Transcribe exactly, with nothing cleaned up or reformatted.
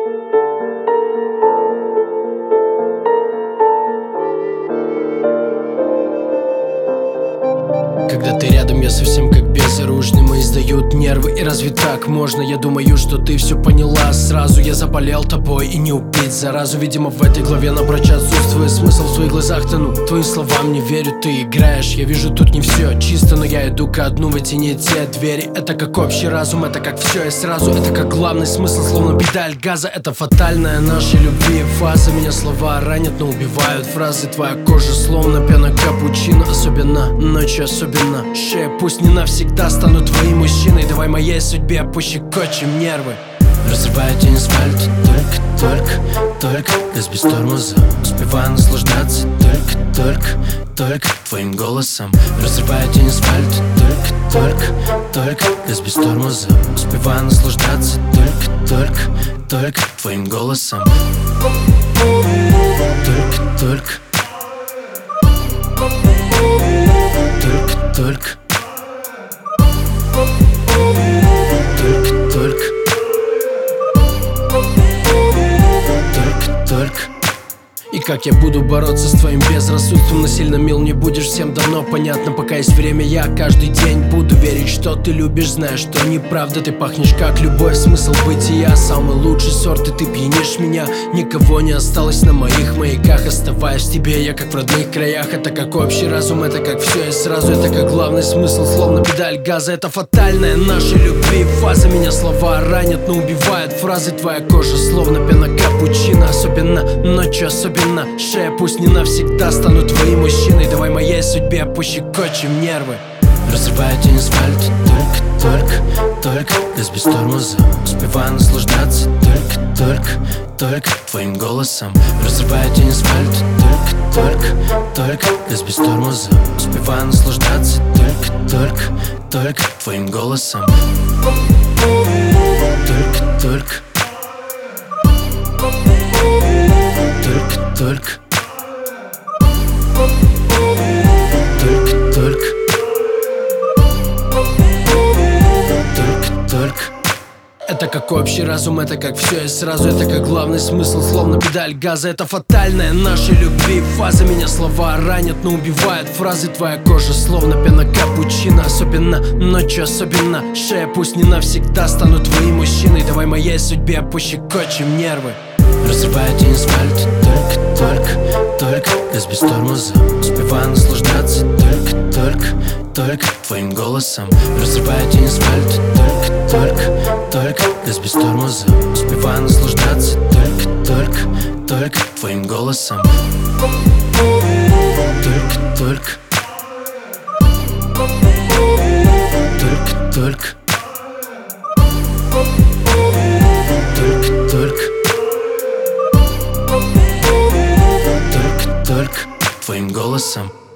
Когда ты рядом, я совсем как безоружный. Мои сдают нервы, и разве так можно? Я думаю, что ты все поняла сразу. Я заболел тобой, и не убить заразу. Видимо, в этой главе напрочь отсутствует смысл. В твоих глазах тону, твоим словам не верю. Ты играешь, я вижу, тут не все чисто, но я иду ко дну в эти не те двери. Это как общий разум, это как все и сразу. Это как главный смысл, словно педаль газа. Это фатальная нашей любви фаза. Меня слова ранят, но убивают фразы. Твоя кожа словно пена капучино. Особенно ночью, особенно шея. Пусть не навсегда стану твоим мужчиной. Давай моей судьбе пощекочем нервы. Разрываю тень асфальта, только, только, только газ без тормоза. Успеваю наслаждаться только, только, только твоим голосом. Разрываю тень асфальта, только, только, только газ без тормоза. Успеваю наслаждаться только, только, только твоим голосом. Только, только, только, только, только, только, только, только. И как я буду бороться с твоим безрассудством? Насильно мил не будешь, всем давно понятно. Пока есть время, я каждый день буду верить, что ты любишь, зная, что неправда. Ты пахнешь как любовь, смысл бытия. Самый лучший сорт, и ты пьянишь меня. Никого не осталось на моих маяках. Оставаясь в тебе, я как в родных краях. Это как общий разум, это как все и сразу. Это как главный смысл, словно педаль газа. Это фатальная нашей любви фаза. Меня слова ранят, но убивают фразы. Твоя кожа словно пена капучино. Особенно ночью, особенно шея. Пусть не навсегда стану твоим мужчиной. Давай моей судьбе пощекочем нервы. Разрываю тень асфальта, только, только, только газ без тормоза. Успеваю наслаждаться только, только, только твоим голосом. Разрываю тень асфальта, только, только, только газ без тормоза. Успеваю наслаждаться только, только, только твоим голосом. Только, только, только, только, только, только, только, только. Это как общий разум, это как все и сразу. Это как главный смысл, словно педаль газа. Это фатальная нашей любви фаза. Меня слова ранят, но убивают фразы. Твоя кожа словно пена капучино. Особенно ночью, особенно шея. Пусть не навсегда стану твоим мужчиной. Давай моей судьбе пощекочем нервы. Разрываю тень асфальта, только, только, только газ без тормоза. Успеваю наслаждаться только, только, только твоим голосом. Разрываю тень асфальта, только, только, только газ без тормоза. Успеваю наслаждаться только, только, только твоим голосом. Только, только, только, только, только, только, только твоим голосом.